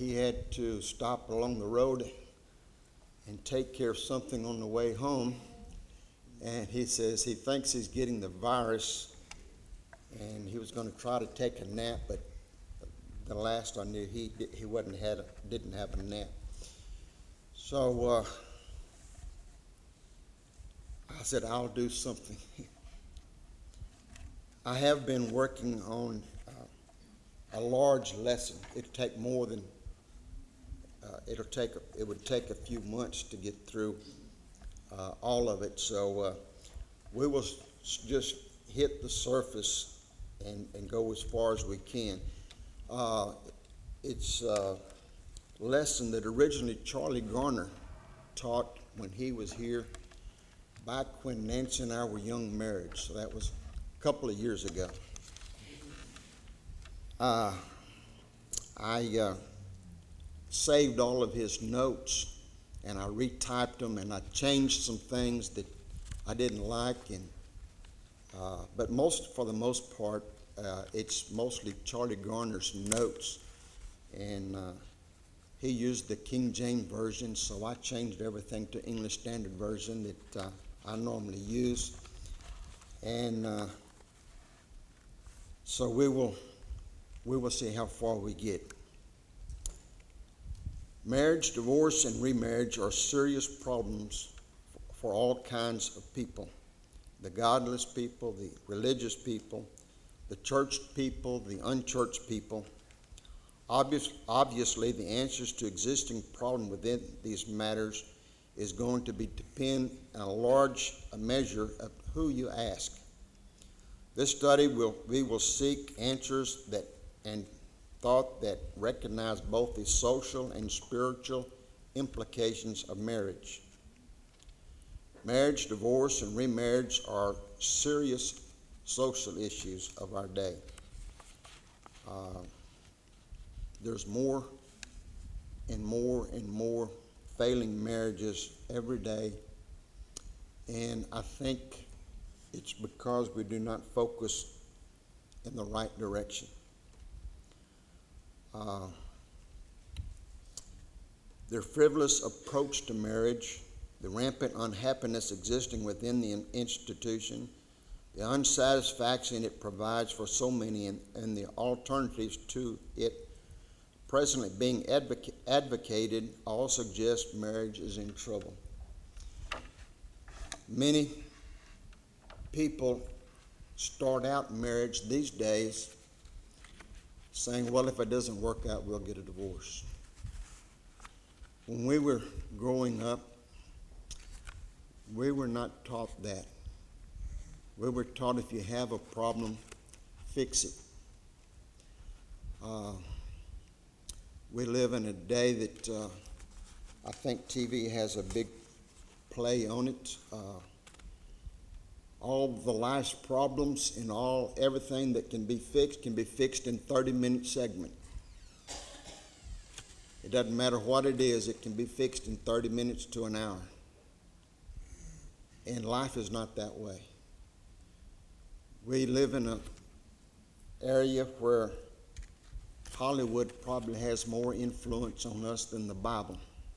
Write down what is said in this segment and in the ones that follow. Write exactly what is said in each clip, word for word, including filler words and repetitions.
he had to stop along the road and take care of something on the way home. And he says he thinks he's getting the virus, and he was going to try to take a nap, but the last I knew, he he wasn't had a, didn't have a nap. So uh, I said, I'll do something. I have been working on uh, a large lesson. It'll take more than uh, it'll take. It would take a few months to get through uh, all of it. So uh, we will just hit the surface and, and go as far as we can. Uh, it's a lesson that originally Charlie Garner taught when he was here back when Nancy and I were young married. So that was a couple of years ago. Uh, I uh, saved all of his notes, and I retyped them, and I changed some things that I didn't like. And uh, but most, for the most part, uh, it's mostly Charlie Garner's notes, and uh, he used the King James Version, so I changed everything to English Standard Version that uh, I normally use. And uh, so we will we will see how far we get. Marriage, divorce, and remarriage are serious problems for all kinds of people. The godless people, the religious people, the churched people, the unchurched people. Obvious, obviously, the answers to existing problems within these matters is going to be depend on a large measure of who you ask. This study will we will seek answers that and thought that recognize both the social and spiritual implications of marriage. Marriage, divorce, and remarriage are serious social issues of our day. Uh, there's more and more and more failing marriages every day, and I think it's because we do not focus in the right direction. Uh, their frivolous approach to marriage, the rampant unhappiness existing within the institution, the unsatisfaction it provides for so many, and, and the alternatives to it presently being advoca- advocated all suggest marriage is in trouble. Many people start out marriage these days saying, well, if it doesn't work out, we'll get a divorce. When we were growing up, we were not taught that. We were taught if you have a problem, fix it. Uh, we live in a day that uh, I think T V has a big play on it. Uh, all the life's problems and all everything that can be fixed can be fixed in thirty minute segment. It doesn't matter what it is, it can be fixed in thirty minutes to an hour. And life is not that way. We live in an area where Hollywood probably has more influence on us than the Bible,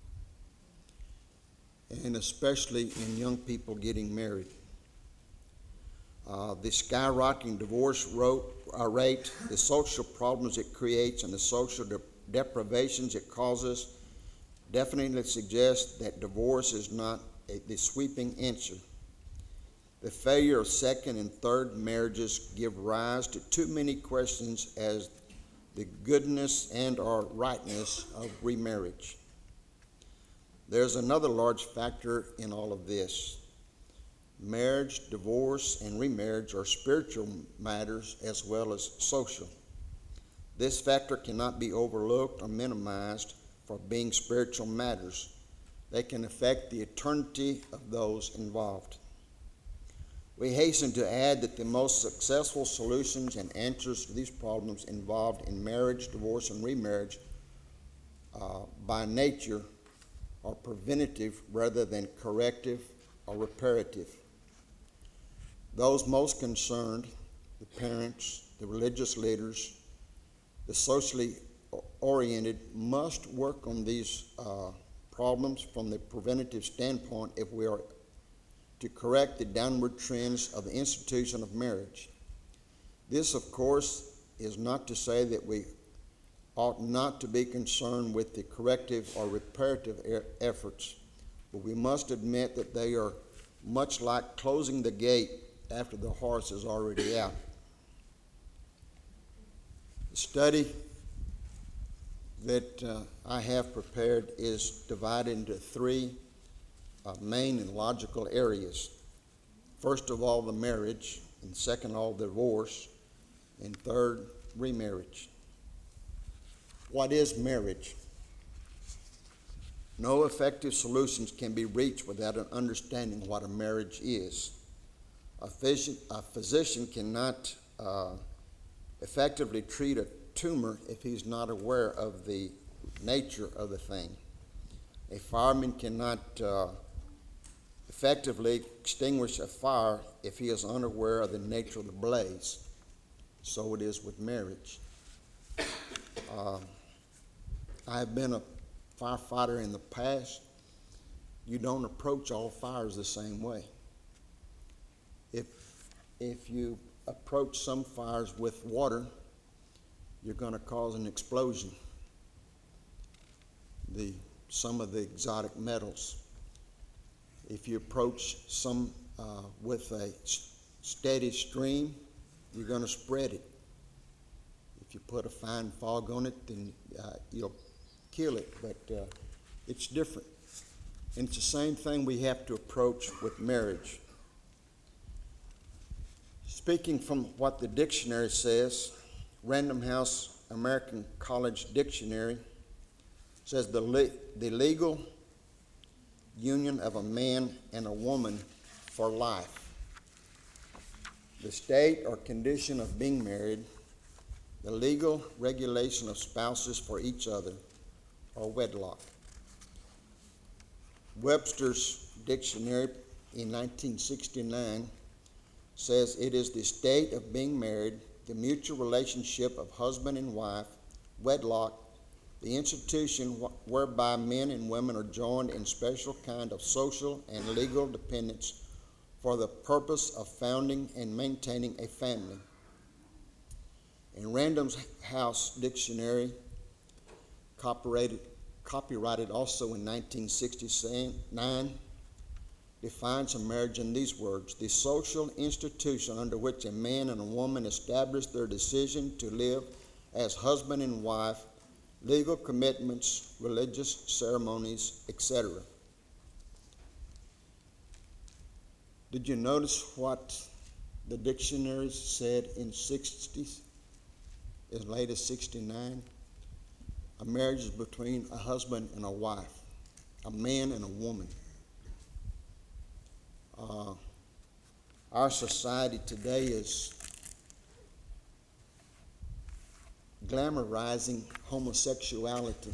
and especially in young people getting married. Uh, the skyrocketing divorce ro- uh, rate, the social problems it creates, and the social de- deprivations it causes definitely suggest that divorce is not a, the sweeping answer. The failure of second and third marriages give rise to too many questions as the goodness and or rightness of remarriage. There's another large factor in all of this. Marriage, divorce, and remarriage are spiritual matters as well as social. This factor cannot be overlooked or minimized for being spiritual matters. They can affect the eternity of those involved. We hasten to add that the most successful solutions and answers to these problems involved in marriage, divorce, and remarriage uh, by nature are preventative rather than corrective or reparative. Those most concerned, the parents, the religious leaders, the socially oriented must work on these uh, problems from the preventative standpoint if we are to correct the downward trends of the institution of marriage. This, of course, is not to say that we ought not to be concerned with the corrective or reparative e- efforts, but we must admit that they are much like closing the gate after the horse is already out. The study that uh, I have prepared is divided into three uh, main and logical areas. First of all, the marriage, and second of all, divorce, and third, remarriage. What is marriage? No effective solutions can be reached without an understanding what a marriage is. A physician, a physician cannot uh, effectively treat a tumor if he's not aware of the nature of the thing. A fireman cannot uh, effectively extinguish a fire if he is unaware of the nature of the blaze. So it is with marriage. Uh, I have been a firefighter in the past. You don't approach all fires the same way. If, if you approach some fires with water, you're going to cause an explosion. The, some of the exotic metals. If you approach some uh, with a steady stream, you're going to spread it. If you put a fine fog on it, then uh, you'll kill it, but uh, it's different. And it's the same thing we have to approach with marriage. Speaking from what the dictionary says, Random House American College Dictionary says the, le- the legal union of a man and a woman for life. The state or condition of being married, the legal regulation of spouses for each other, or wedlock. Webster's Dictionary in nineteen sixty-nine says it is the state of being married, the mutual relationship of husband and wife, wedlock, the institution wh- whereby men and women are joined in special kind of social and legal dependence for the purpose of founding and maintaining a family. In Random House Dictionary, copyrighted, copyrighted also in nineteen sixty-nine, defines a marriage in these words: the social institution under which a man and a woman establish their decision to live as husband and wife, legal commitments, religious ceremonies, et cetera. Did you notice what the dictionary said in sixties, as late as sixty-nine? A marriage is between a husband and a wife, a man and a woman. Uh, our society today is glamorizing homosexuality,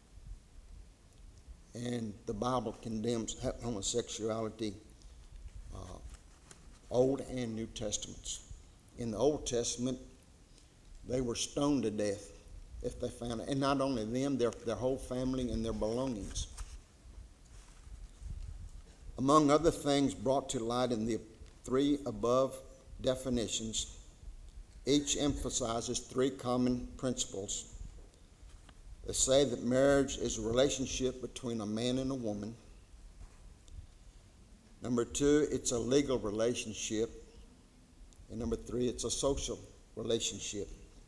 and the Bible condemns homosexuality, uh, Old and New Testaments. In the Old Testament, they were stoned to death if they found it, and not only them, their, their whole family and their belongings. Among other things brought to light in the three above definitions, each emphasizes three common principles. They say that marriage is a relationship between a man and a woman. Number two, it's a legal relationship. And number three, it's a social relationship.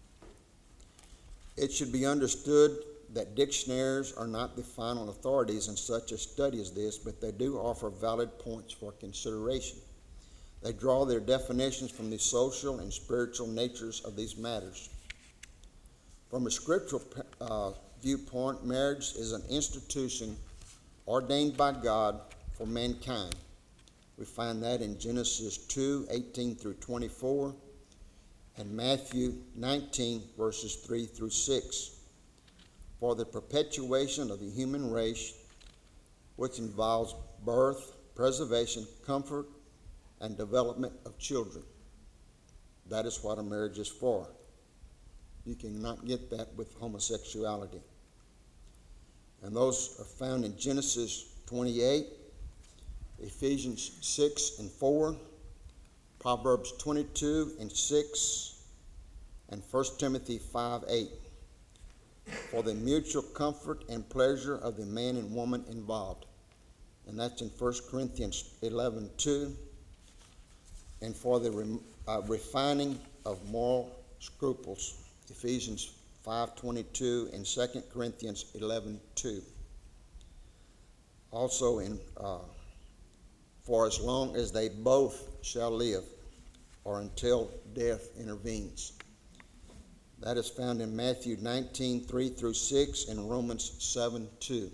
It should be understood that dictionaries are not the final authorities in such a study as this, but they do offer valid points for consideration. They draw their definitions from the social and spiritual natures of these matters. From a scriptural uh, viewpoint, marriage is an institution ordained by God for mankind. We find that in Genesis two, eighteen through twenty-four, and Matthew nineteen, verses three through six, for the perpetuation of the human race, which involves birth, preservation, comfort, and development of children. That is what a marriage is for. You cannot get that with homosexuality. And those are found in Genesis twenty-eight, Ephesians six and four, Proverbs twenty-two and six, and First Timothy five eight. For the mutual comfort and pleasure of the man and woman involved. And that's in First Corinthians eleven two. And for the re, uh, refining of moral scruples, Ephesians five twenty-two and Second Corinthians eleven two. Also in uh, for as long as they both shall live, or until death intervenes. That is found in Matthew nineteen three through six and Romans seven two.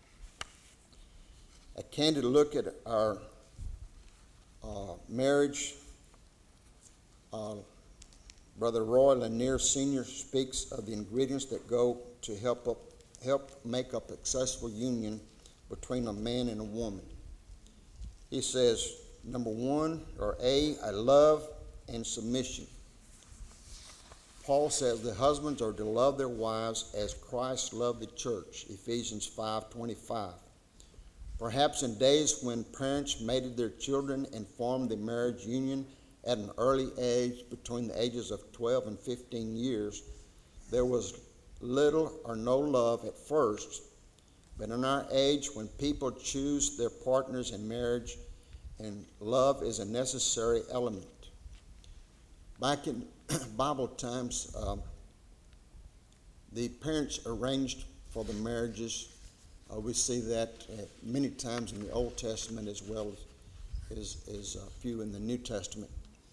A candid look at our uh, marriage. Uh, Brother Roy Lanier Senior speaks of the ingredients that go to help up, help make up a successful union between a man and a woman. He says, number one, or A, a love and submission. Paul says the husbands are to love their wives as Christ loved the church, Ephesians five twenty-five. Perhaps in days when parents mated their children and formed the marriage union at an early age, between the ages of twelve and fifteen years, there was little or no love at first. But in our age, when people choose their partners in marriage, and love is a necessary element. Back in Bible times, um, the parents arranged for the marriages. Uh, we see that uh, many times in the Old Testament as well as, as, as a few in the New Testament.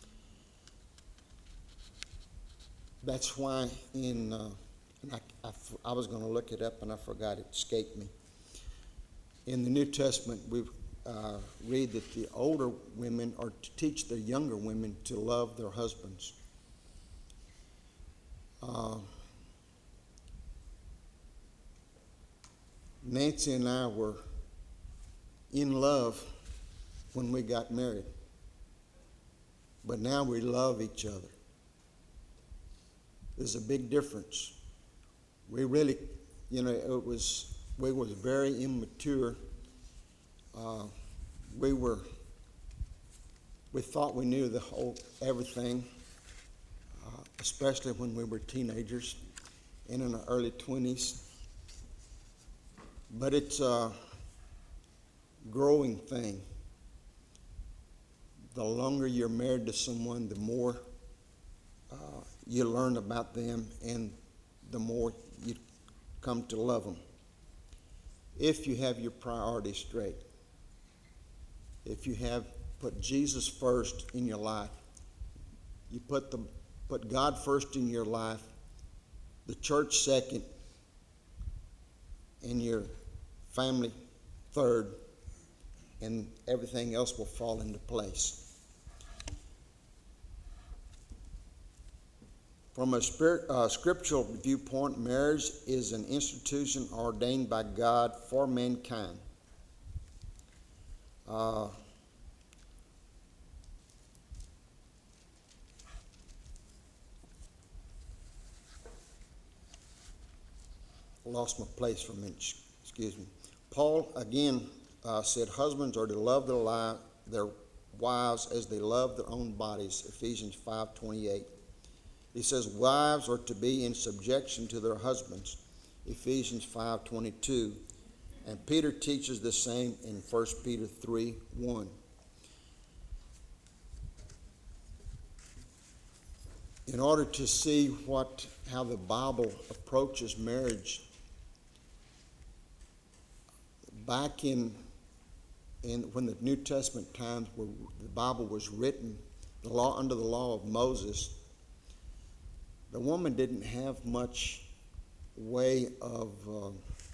That's why in, uh, and I, I, I was going to look it up and I forgot, it escaped me. In the New Testament, we uh, read that the older women are to teach the younger women to love their husbands. Uh, Nancy and I were in love when we got married, but now we love each other. There's a big difference. We really, you know, it was, we was very immature. Uh, we were, we thought we knew the whole, everything, uh, especially when we were teenagers and in our early twenties. But it's a growing thing. The longer you're married to someone, the more uh, you learn about them and the more you come to love them. If you have your priorities straight. If you have put Jesus first in your life, you put the put God first in your life, the church second, and your family third, and everything else will fall into place. From a spirit, uh, scriptural viewpoint, marriage is an institution ordained by God for mankind. Uh, lost my place for a minute, excuse me. Paul again uh, said husbands are to love their, li- their wives as they love their own bodies, Ephesians five twenty-eight. He says wives are to be in subjection to their husbands, Ephesians five twenty-two. And Peter teaches the same in First Peter three one. In order to see what how the Bible approaches marriage, back in in when the New Testament times where the Bible was written, the law under the law of Moses, the woman didn't have much way of uh,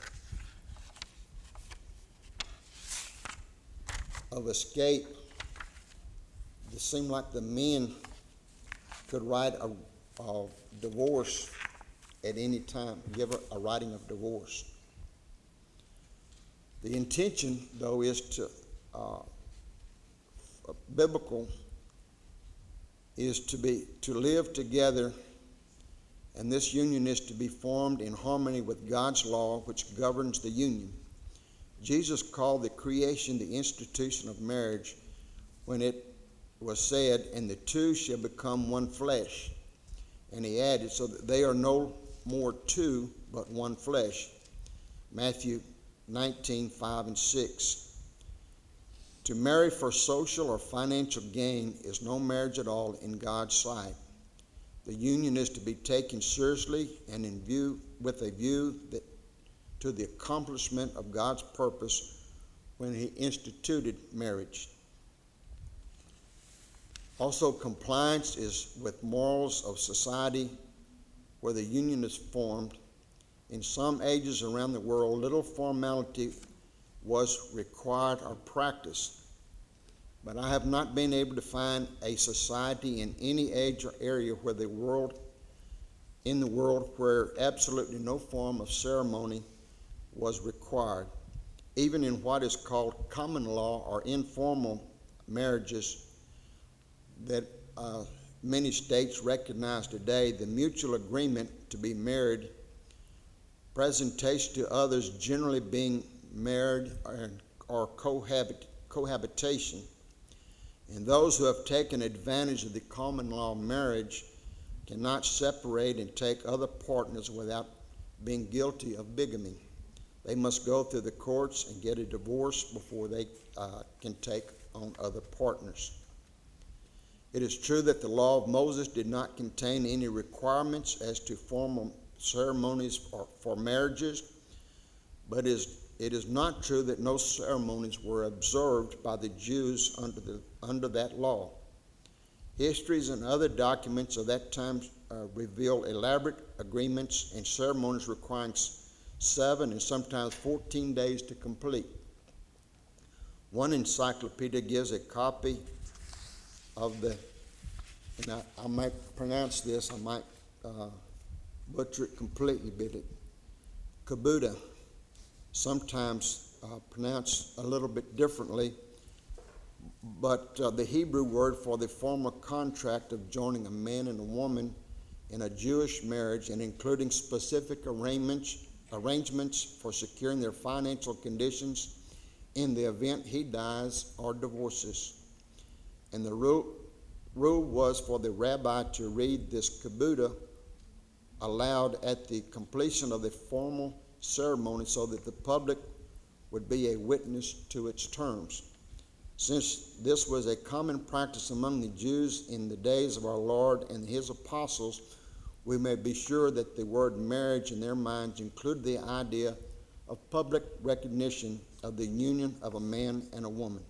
of escape. It seemed like the men could write a, a divorce at any time, give her a writing of divorce. The intention, though, is to uh, biblical is to be to live together and this union is to be formed in harmony with God's law, which governs the union. Jesus called the creation the institution of marriage when it was said, and the two shall become one flesh. And he added, so that they are no more two, but one flesh. Matthew nineteen, five and six. To marry for social or financial gain is no marriage at all in God's sight. The union is to be taken seriously and in view with a view that to the accomplishment of God's purpose when he instituted marriage. Also, compliance is with morals of society where the union is formed. In some ages around the world, little formality was required or practiced. But I have not been able to find a society in any age or area where the world, in the world where absolutely no form of ceremony was required. Even in what is called common law or informal marriages that uh, many states recognize today, the mutual agreement to be married, presentation to others generally being married or, or cohabit, cohabitation, and those who have taken advantage of the common law marriage cannot separate and take other partners without being guilty of bigamy. They must go through the courts and get a divorce before they uh, can take on other partners. It is true that the law of Moses did not contain any requirements as to formal ceremonies for, for marriages, but it is, it is not true that no ceremonies were observed by the Jews under, the, under that law. Histories and other documents of that time uh, reveal elaborate agreements and ceremonies requiring seven and sometimes fourteen days to complete. One encyclopedia gives a copy of the, and I, I might pronounce this, I might uh, butcher it completely, but it, Kabuta, sometimes uh, pronounced a little bit differently, but uh, the Hebrew word for the formal contract of joining a man and a woman in a Jewish marriage and including specific arrangements, arrangements for securing their financial conditions in the event he dies or divorces. And the rule, rule was for the rabbi to read this kabuta aloud at the completion of the formal ceremony so that the public would be a witness to its terms. Since this was a common practice among the Jews in the days of our Lord and his apostles, we may be sure that the word marriage in their minds included the idea of public recognition of the union of a man and a woman.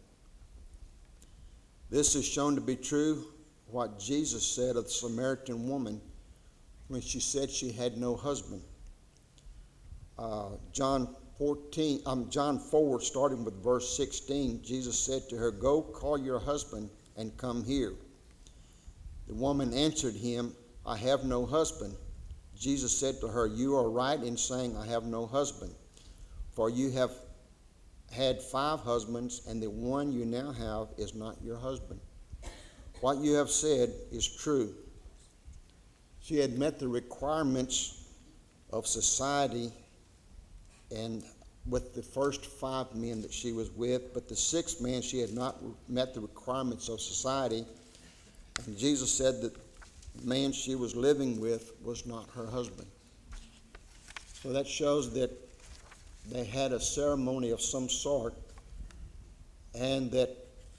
This is shown to be true what Jesus said of the Samaritan woman when she said she had no husband. Uh, John fourteen, um, John four, starting with verse sixteen, Jesus said to her, "Go, call your husband and come here." The woman answered him, "I have no husband." Jesus said to her, "You are right in saying, 'I have no husband,' for you have had five husbands, and the one you now have is not your husband. What you have said is true." She had met the requirements of society and with the first five men that she was with, but the sixth man she had not met the requirements of society, and Jesus said that the man she was living with was not her husband. So that shows that they had a ceremony of some sort, and that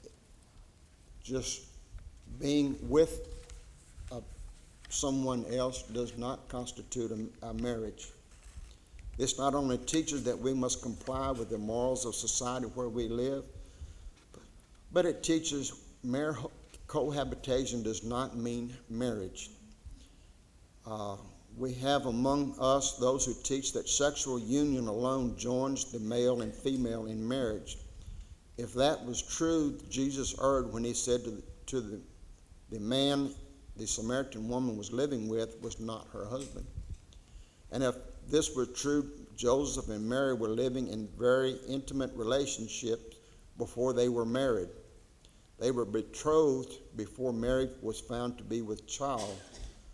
just being with a, someone else does not constitute a, a marriage. This not only teaches that we must comply with the morals of society where we live, but it teaches mar- cohabitation does not mean marriage. Uh, We have among us those who teach that sexual union alone joins the male and female in marriage. If that was true, Jesus erred when he said to the, to the, the man the Samaritan woman was living with was not her husband. And if this were true, Joseph and Mary were living in very intimate relationships before they were married. They were betrothed before Mary was found to be with child.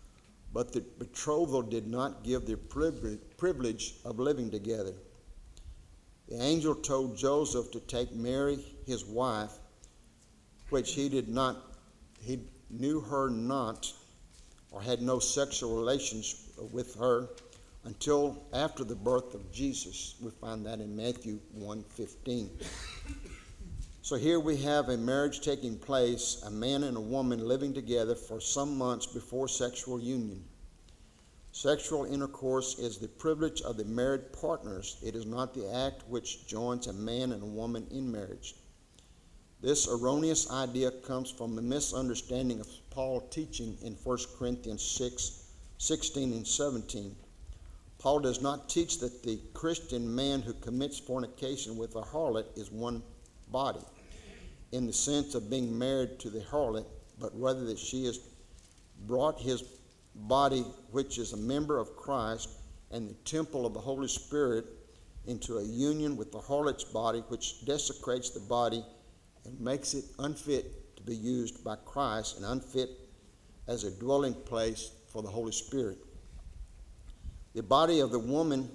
but the betrothal did not give the privilege of living together. The angel told Joseph to take Mary, his wife, which he did not, he knew her not, or had no sexual relations with her until after the birth of Jesus. We find that in Matthew one fifteen. So here we have a marriage taking place, a man and a woman living together for some months before sexual union. Sexual intercourse is the privilege of the married partners. It is not the act which joins a man and a woman in marriage. This erroneous idea comes from a misunderstanding of Paul's teaching in First Corinthians six, sixteen and seventeen. Paul does not teach that the Christian man who commits fornication with a harlot is one body, in the sense of being married to the harlot, but rather that she has brought his body, which is a member of Christ and the temple of the Holy Spirit, into a union with the harlot's body, which desecrates the body and makes it unfit to be used by Christ and unfit as a dwelling place for the Holy Spirit. The body of the woman,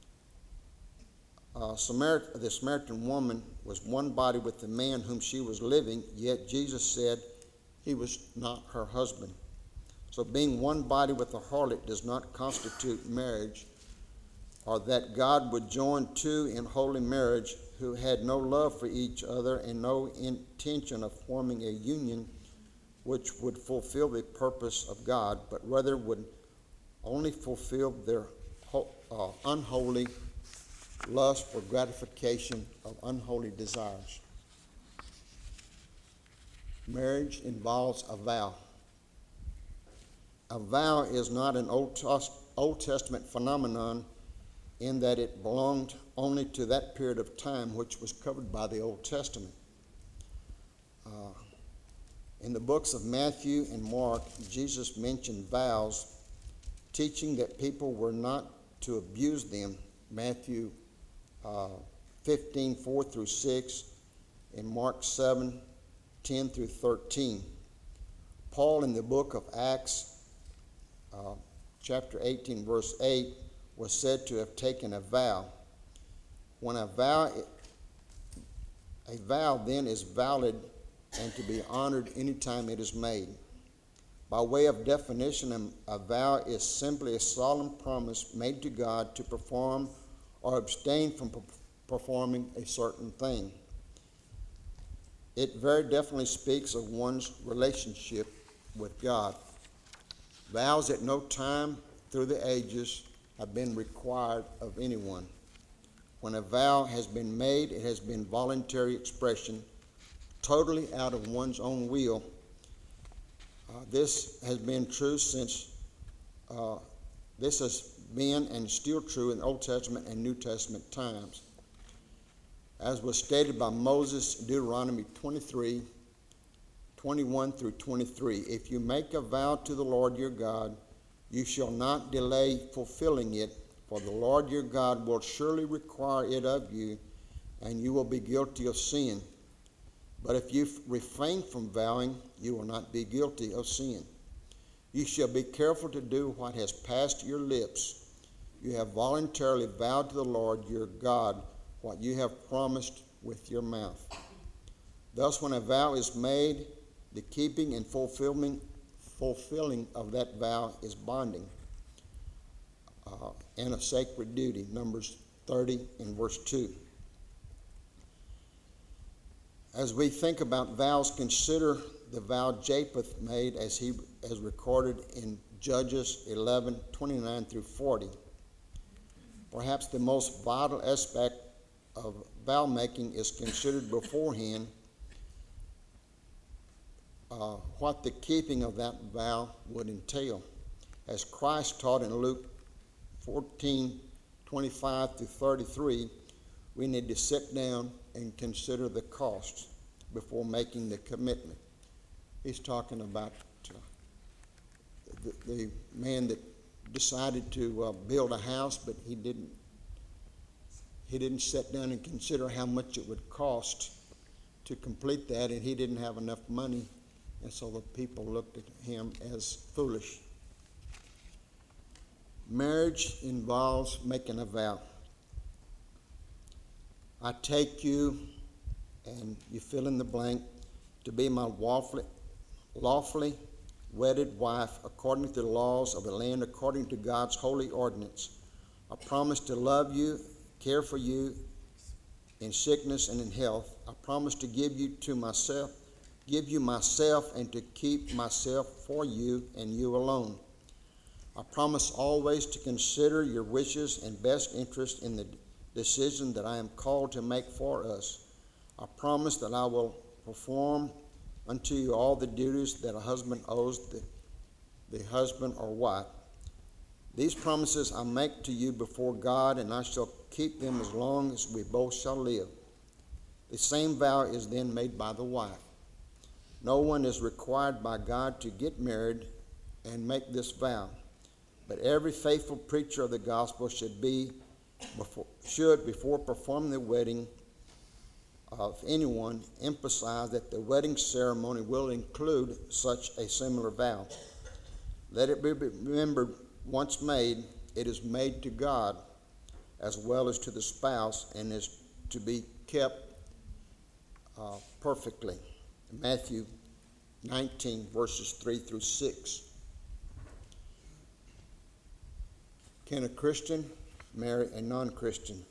uh, Samaritan, the Samaritan woman, was one body with the man whom she was living, yet Jesus said he was not her husband. So being one body with a harlot does not constitute marriage, or that God would join two in holy marriage who had no love for each other and no intention of forming a union which would fulfill the purpose of God, but rather would only fulfill their uh, unholy lust for gratification of unholy desires. Marriage involves a vow. A vow is not an Old Testament phenomenon in that it belonged only to that period of time which was covered by the Old Testament. Uh, in the books of Matthew and Mark, Jesus mentioned vows, teaching that people were not to abuse them. Matthew uh, fifteen, four through six, and Mark seven, ten through thirteen. Paul in the book of Acts, uh, chapter eighteen, verse eight, was said to have taken a vow. When a vow, a vow then is valid and to be honored anytime it is made. By way of definition, a vow is simply a solemn promise made to God to perform or abstain from performing a certain thing. It very definitely speaks of one's relationship with God. Vows at no time through the ages have been required of anyone. When a vow has been made, it has been voluntary expression, totally out of one's own will. Uh, this has been true since, uh, this has been and still true in Old Testament and New Testament times. As was stated by Moses in Deuteronomy twenty-three, twenty-one through twenty-three, if you make a vow to the Lord your God, you shall not delay fulfilling it, for the Lord your God will surely require it of you, and you will be guilty of sin. But if you refrain from vowing, you will not be guilty of sin. You shall be careful to do what has passed your lips. You have voluntarily vowed to the Lord your God what you have promised with your mouth. Thus, when a vow is made, the keeping and fulfilling, fulfilling of that vow is bonding uh, and a sacred duty. Numbers thirty and verse two. As we think about vows, consider the vow Japheth made as he as recorded in Judges eleven, twenty-nine through forty. Perhaps the most vital aspect of vow making is considered beforehand uh, what the keeping of that vow would entail. As Christ taught in Luke fourteen, twenty-five through thirty-three, we need to sit down and consider the costs before making the commitment. He's talking about uh, the, the man that decided to uh, build a house, but he didn't he didn't sit down and consider how much it would cost to complete that, and he didn't have enough money, and so the people looked at him as foolish. Marriage involves making a vow. I take you, and you fill in the blank, to be my lawfully, lawfully wedded wife according to the laws of the land, according to God's holy ordinance. I promise to love you, care for you in sickness and in health. I promise to give you to myself, give you myself, and to keep myself for you and you alone. I promise always to consider your wishes and best interest in the decision that I am called to make for us. I promise that I will perform unto you all the duties that a husband owes the, the husband or wife. These promises I make to you before God, and I shall keep them as long as we both shall live. The same vow is then made by the wife. No one is required by God to get married and make this vow, but every faithful preacher of the gospel should be before, should before performing the wedding of anyone emphasize that the wedding ceremony will include such a similar vow. Let it be remembered, once made, it is made to God as well as to the spouse, and is to be kept uh, perfectly. Matthew nineteen, verses three through six. Can a Christian marry a non-Christian?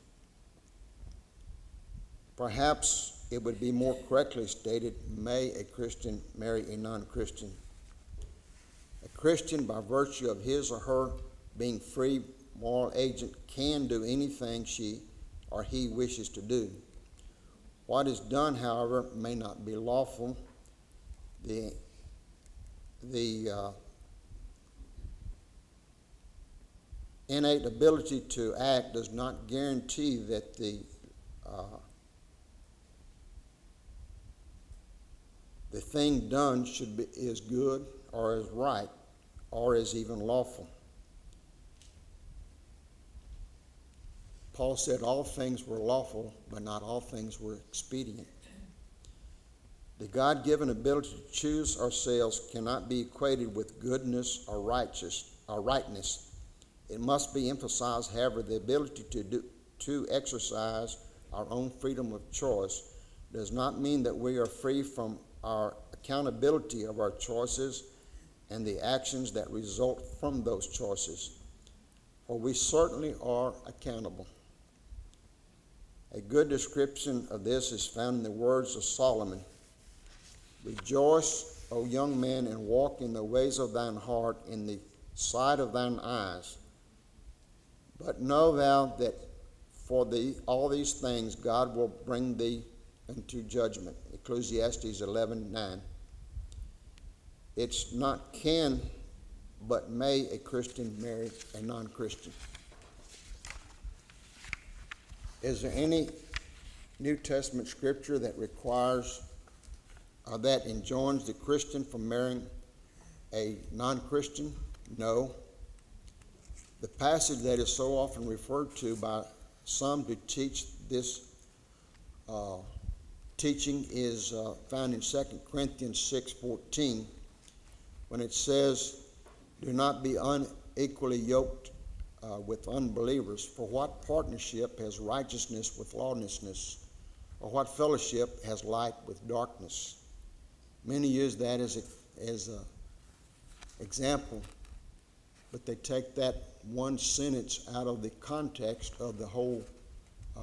Perhaps it would be more correctly stated, may a Christian marry a non-Christian? A Christian, by virtue of his or her being free moral agent, can do anything she or he wishes to do. What is done, however, may not be lawful. The, the uh, innate ability to act does not guarantee that the uh, the thing done should be is good or is right or is even lawful. Paul said all things were lawful, but not all things were expedient. The God-given ability to choose ourselves cannot be equated with goodness or righteous or rightness. It must be emphasized, however, the ability to do, to exercise our own freedom of choice does not mean that we are free from our accountability of our choices and the actions that result from those choices. For we certainly are accountable. A good description of this is found in the words of Solomon. Rejoice, O young man, and walk in the ways of thine heart, in the sight of thine eyes. But know thou that for thee all these things God will bring thee into judgment. Ecclesiastes eleven nine. It's not can, but may a Christian marry a non-Christian. Is there any New Testament scripture that requires or that enjoins the Christian from marrying a non-Christian? No. The passage that is so often referred to by some to teach this uh, teaching is uh, found in Second Corinthians six fourteen, when it says, do not be unequally yoked uh, with unbelievers, for what partnership has righteousness with lawlessness, or what fellowship has light with darkness? Many use that as a, as an example, but they take that one sentence out of the context of the whole uh,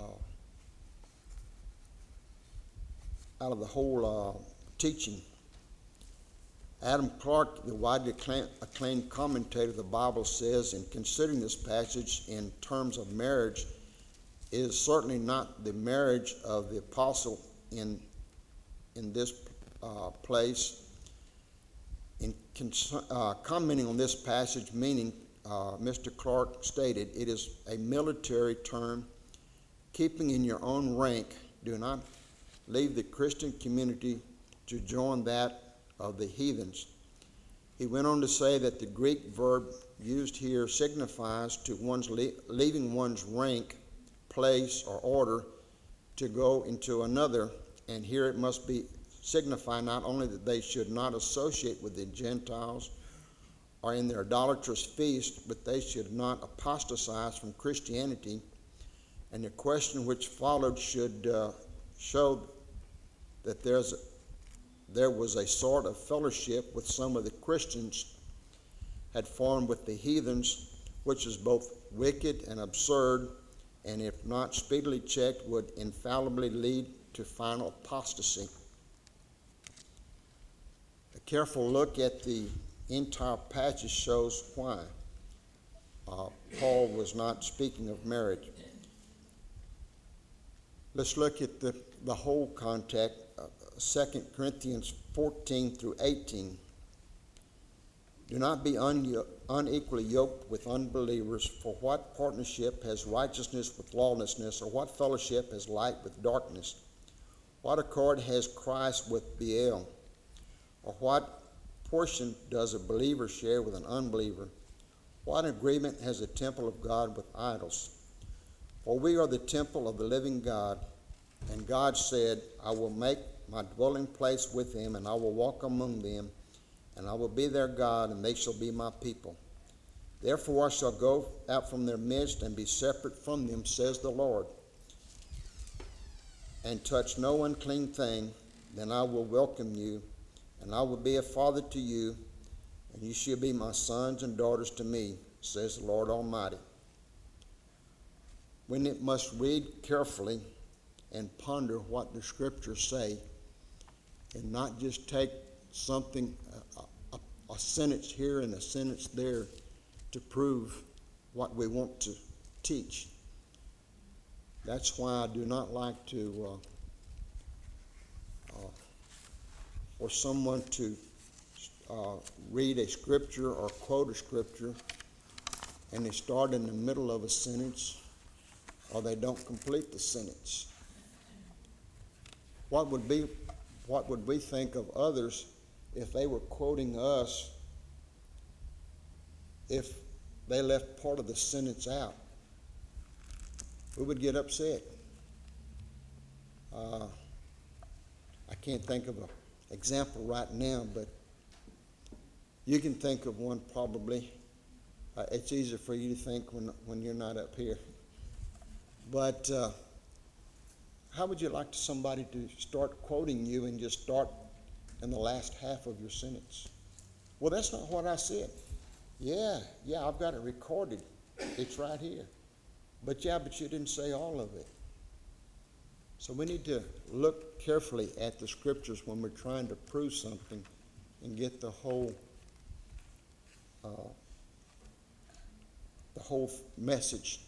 out of the whole uh, teaching. Adam Clarke, the widely acclaimed commentator of the Bible, says, in considering this passage in terms of marriage, it is certainly not the marriage of the apostle in in this uh, place. In uh, commenting on this passage, meaning, uh, Mister Clarke stated, it is a military term. Keeping in your own rank, do not leave the Christian community to join that of the heathens. He went on to say that the Greek verb used here signifies to one's le- leaving one's rank, place, or order to go into another, and here it must be signify not only that they should not associate with the Gentiles or in their idolatrous feast, but they should not apostatize from Christianity. And the question which followed should uh, show that there's a, there was a sort of fellowship with some of the Christians had formed with the heathens, which is both wicked and absurd, and if not speedily checked, would infallibly lead to final apostasy. A careful look at the entire passage shows why uh, Paul was not speaking of marriage. Let's look at the, the whole context, uh, Second Corinthians fourteen through eighteen. Do not be un- unequally yoked with unbelievers, for what partnership has righteousness with lawlessness, or what fellowship has light with darkness? What accord has Christ with Belial? Or what portion does a believer share with an unbeliever? What agreement has the temple of God with idols? For we are the temple of the living God, and God said, I will make my dwelling place with them, and I will walk among them, and I will be their God, and they shall be my people. Therefore I shall go out from their midst and be separate from them, says the Lord, and touch no unclean thing. Then I will welcome you, and I will be a father to you, and you shall be my sons and daughters to me, says the Lord Almighty. We must read carefully and ponder what the scriptures say, and not just take something, a, a, a sentence here and a sentence there, to prove what we want to teach. That's why I do not like to, uh, uh, for someone to uh, read a scripture or quote a scripture, and they start in the middle of a sentence, or they don't complete the sentence. What would be, what would we think of others if they were quoting us if they left part of the sentence out? We would get upset. Uh, I can't think of an example right now, but you can think of one probably. Uh, it's easier for you to think when, when you're not up here. But uh, how would you like somebody to start quoting you and just start in the last half of your sentence? Well, that's not what I said. Yeah, yeah, I've got it recorded. It's right here. But yeah, but you didn't say all of it. So we need to look carefully at the scriptures when we're trying to prove something and get the whole uh, the whole message.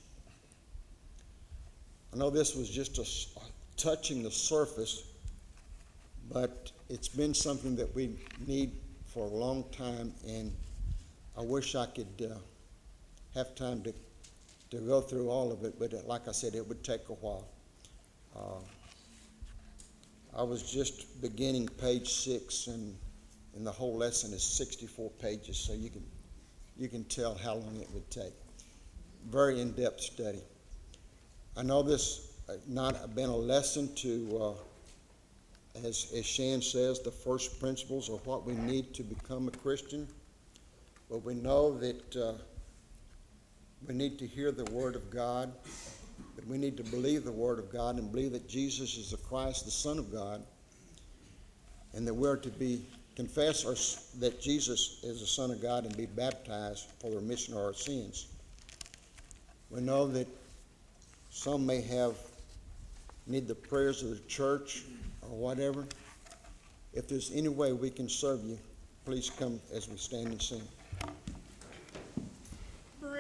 I know this was just a, a touching the surface, but it's been something that we need for a long time, and I wish I could uh, have time to, to go through all of it, but like I said, it would take a while. Uh, I was just beginning page six, and, and the whole lesson is sixty-four pages, so you can, you can tell how long it would take. Very in-depth study. I know this has not been a lesson to, uh, as, as Shan says, the first principles of what we need to become a Christian. But we know that uh, we need to hear the Word of God, that we need to believe the Word of God and believe that Jesus is the Christ, the Son of God, and that we're to be confess our, that Jesus is the Son of God and be baptized for the remission of our sins. We know that some may have need the prayers of the church or whatever. If there's any way we can serve you, please come as we stand and sing.